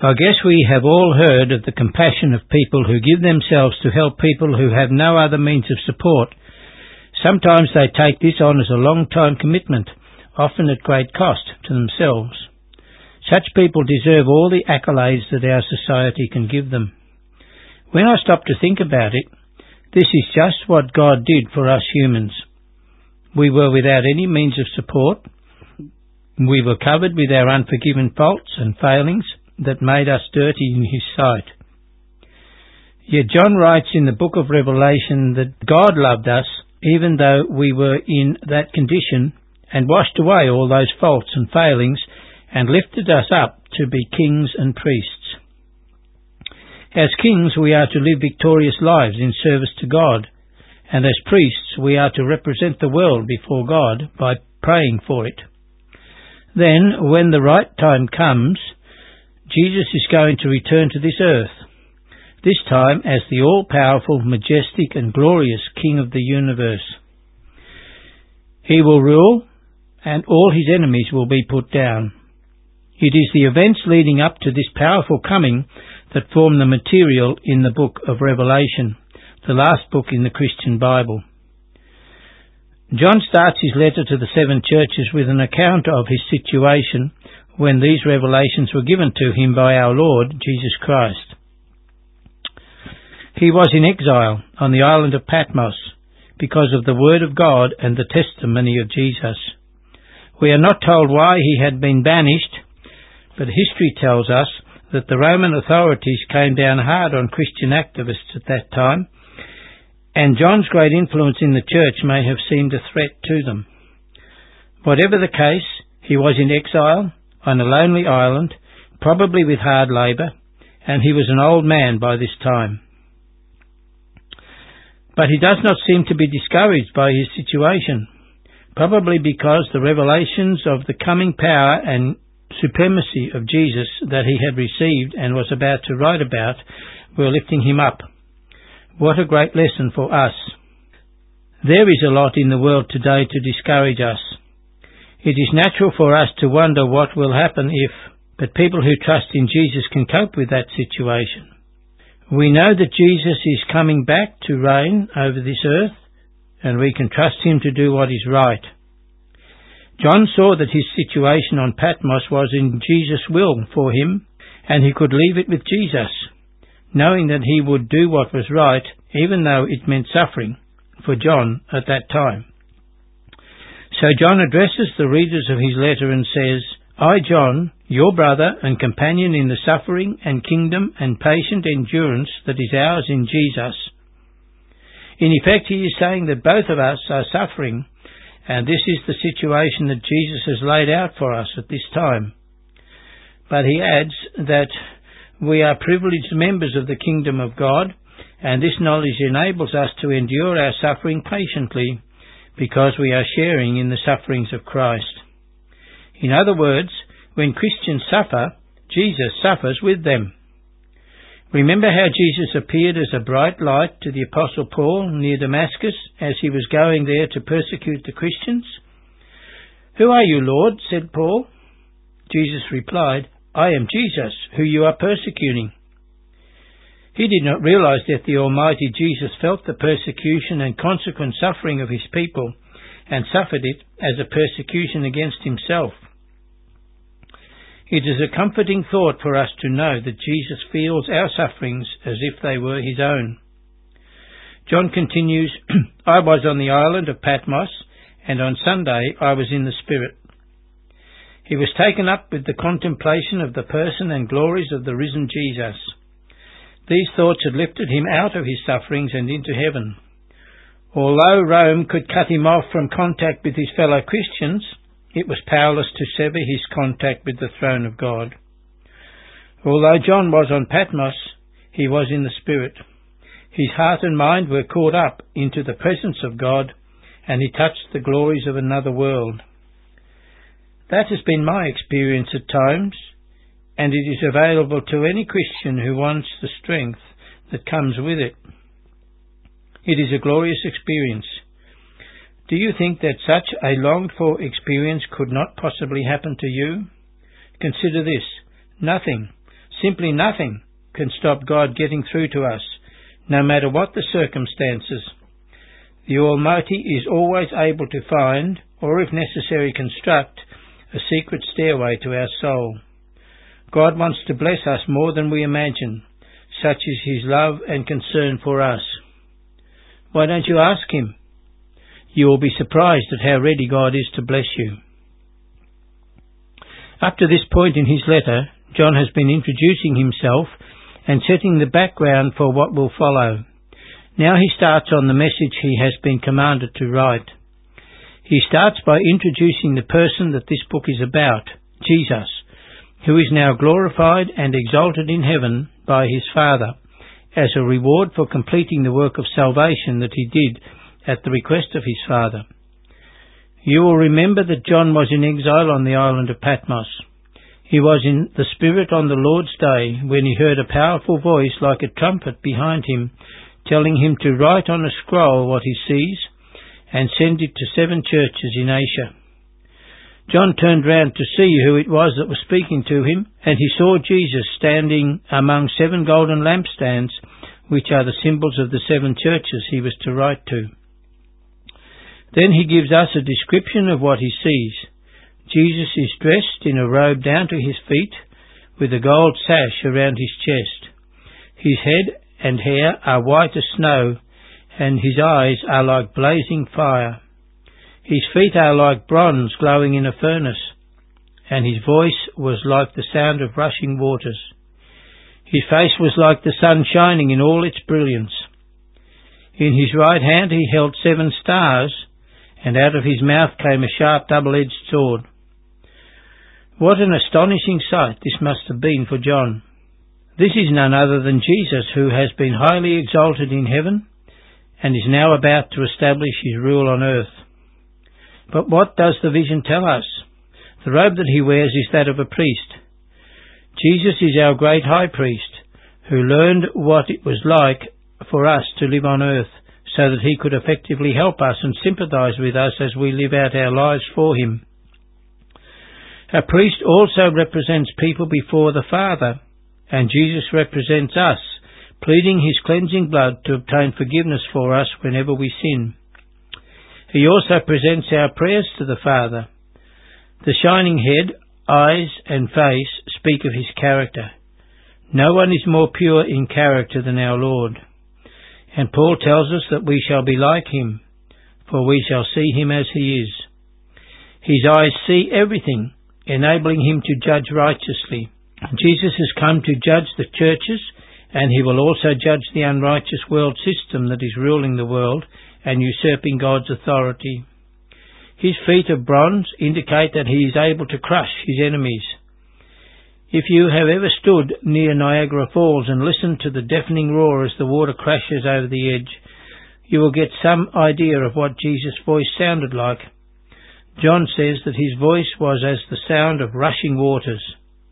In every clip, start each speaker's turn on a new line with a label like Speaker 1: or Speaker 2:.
Speaker 1: I guess we have all heard of the compassion of people who give themselves to help people who have no other means of support. Sometimes they take this on as a long-time commitment, often at great cost to themselves. Such people deserve all the accolades that our society can give them. When I stop to think about it, this is just what God did for us humans. We were without any means of support. We were covered with our unforgiven faults and failings that made us dirty in His sight. Yet John writes in the book of Revelation that God loved us even though we were in that condition, and washed away all those faults and failings, and lifted us up to be kings and priests. As kings, we are to live victorious lives in service to God, and as priests, we are to represent the world before God by praying for it. Then, when the right time comes, Jesus is going to return to this earth, this time as the all-powerful, majestic and glorious King of the universe. He will rule, and all His enemies will be put down. It is the events leading up to this powerful coming that form the material in the book of Revelation, the last book in the Christian Bible. John starts his letter to the 7 churches with an account of his situation when these revelations were given to him by our Lord Jesus Christ. He was in exile on the island of Patmos because of the Word of God and the testimony of Jesus. We are not told why he had been banished, but history tells us that the Roman authorities came down hard on Christian activists at that time, and John's great influence in the church may have seemed a threat to them. Whatever the case, he was in exile on a lonely island, probably with hard labour, and he was an old man by this time. But he does not seem to be discouraged by his situation, probably because the revelations of the coming power and supremacy of Jesus that he had received and was about to write about were lifting him up. What a great lesson for us. There is a lot in the world today to discourage us. It is natural for us to wonder what will happen if, but people who trust in Jesus can cope with that situation. We know that Jesus is coming back to reign over this earth, and we can trust Him to do what is right. John saw that his situation on Patmos was in Jesus' will for him, and he could leave it with Jesus, knowing that he would do what was right, even though it meant suffering for John at that time. So John addresses the readers of his letter and says, I, John, your brother and companion in the suffering and kingdom and patient endurance that is ours in Jesus. In effect, he is saying that both of us are suffering, and this is the situation that Jesus has laid out for us at this time. But he adds that we are privileged members of the kingdom of God, and this knowledge enables us to endure our suffering patiently because we are sharing in the sufferings of Christ. In other words, when Christians suffer, Jesus suffers with them. Remember how Jesus appeared as a bright light to the Apostle Paul near Damascus as he was going there to persecute the Christians? Who are you, Lord? Said Paul. Jesus replied, I am Jesus, who you are persecuting. He did not realize that the Almighty Jesus felt the persecution and consequent suffering of his people and suffered it as a persecution against himself. It is a comforting thought for us to know that Jesus feels our sufferings as if they were his own. John continues, I was on the island of Patmos, and on Sunday I was in the Spirit. He was taken up with the contemplation of the person and glories of the risen Jesus. These thoughts had lifted him out of his sufferings and into heaven. Although Rome could cut him off from contact with his fellow Christians, it was powerless to sever his contact with the throne of God. Although John was on Patmos, he was in the Spirit. His heart and mind were caught up into the presence of God, and he touched the glories of another world. That has been my experience at times, and it is available to any Christian who wants the strength that comes with it. It is a glorious experience. Do you think that such a longed-for experience could not possibly happen to you? Consider this. Nothing, Simply nothing can stop God getting through to us, no matter what the circumstances. The Almighty is always able to find, or if necessary construct, a secret stairway to our soul. God wants to bless us more than we imagine. Such is His love and concern for us. Why don't you ask Him? You will be surprised at how ready God is to bless you. Up to this point in his letter, John has been introducing himself and setting the background for what will follow. Now he starts on the message he has been commanded to write. He starts by introducing the person that this book is about, Jesus, who is now glorified and exalted in heaven by his Father, as a reward for completing the work of salvation that he did at the request of his Father. You will remember that John was in exile on the island of Patmos. He was in the Spirit on the Lord's day when he heard a powerful voice like a trumpet behind him, telling him to write on a scroll what he sees and send it to 7 churches in Asia. John turned round to see who it was that was speaking to him, and he saw Jesus standing among 7 golden lampstands, which are the symbols of the 7 churches he was to write to. Then he gives us a description of what he sees. Jesus is dressed in a robe down to his feet, with a gold sash around his chest. His head and hair are white as snow, and his eyes are like blazing fire. His feet are like bronze glowing in a furnace, and his voice was like the sound of rushing waters. His face was like the sun shining in all its brilliance. In his right hand he held 7 stars, and out of his mouth came a sharp double-edged sword. What an astonishing sight this must have been for John. This is none other than Jesus, who has been highly exalted in heaven and is now about to establish his rule on earth. But what does the vision tell us? The robe that he wears is that of a priest. Jesus is our great high priest, who learned what it was like for us to live on earth, so that he could effectively help us and sympathize with us as we live out our lives for him. A priest also represents people before the Father, and Jesus represents us, pleading his cleansing blood to obtain forgiveness for us whenever we sin. He also presents our prayers to the Father. The shining head, eyes and face speak of his character. No one is more pure in character than our Lord. And Paul tells us that we shall be like him, for we shall see him as he is. His eyes see everything, enabling him to judge righteously. Jesus has come to judge the churches, and he will also judge the unrighteous world system that is ruling the world and usurping God's authority. His feet of bronze indicate that he is able to crush his enemies. If you have ever stood near Niagara Falls and listened to the deafening roar as the water crashes over the edge, you will get some idea of what Jesus' voice sounded like. John says that his voice was as the sound of rushing waters.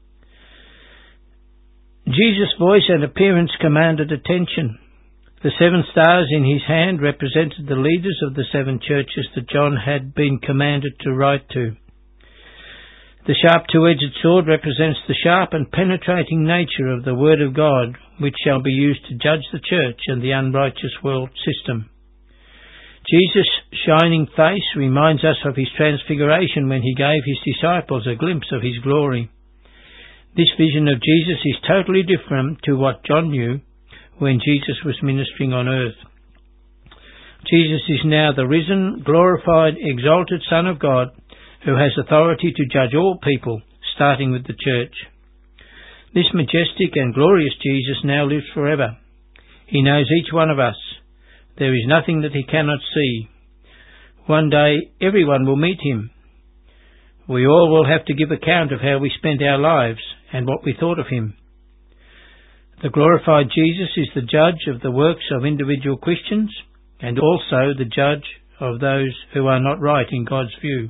Speaker 1: Jesus' voice and appearance commanded attention. The 7 stars in his hand represented the leaders of the 7 churches that John had been commanded to write to. The sharp 2-edged sword represents the sharp and penetrating nature of the Word of God, which shall be used to judge the church and the unrighteous world system. Jesus' shining face reminds us of his transfiguration when he gave his disciples a glimpse of his glory. This vision of Jesus is totally different to what John knew when Jesus was ministering on earth. Jesus is now the risen, glorified, exalted Son of God, who has authority to judge all people, starting with the church. This majestic and glorious Jesus now lives forever. He knows each one of us. There is nothing that he cannot see. One day everyone will meet him. We all will have to give account of how we spent our lives and what we thought of him. The glorified Jesus is the judge of the works of individual Christians and also the judge of those who are not right in God's view.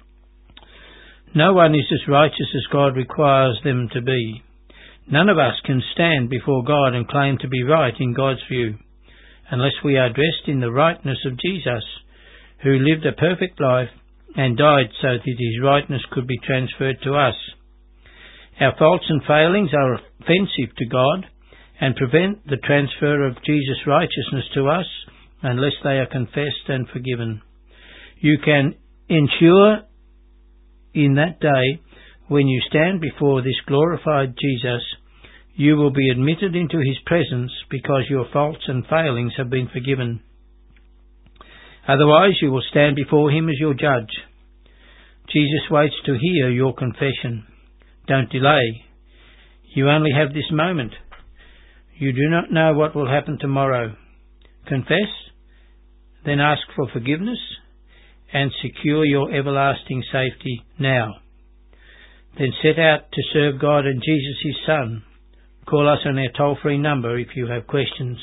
Speaker 1: No one is as righteous as God requires them to be. None of us can stand before God and claim to be right in God's view, unless we are dressed in the rightness of Jesus, who lived a perfect life and died so that his rightness could be transferred to us. Our faults and failings are offensive to God and prevent the transfer of Jesus' righteousness to us unless they are confessed and forgiven. You can ensure in that day, when you stand before this glorified Jesus, you will be admitted into his presence because your faults and failings have been forgiven. Otherwise, you will stand before him as your judge. Jesus waits to hear your confession. Don't delay. You only have this moment. You do not know what will happen tomorrow. Confess, then ask for forgiveness, and secure your everlasting safety now. Then set out to serve God and Jesus his Son. Call us on our toll-free number if you have questions.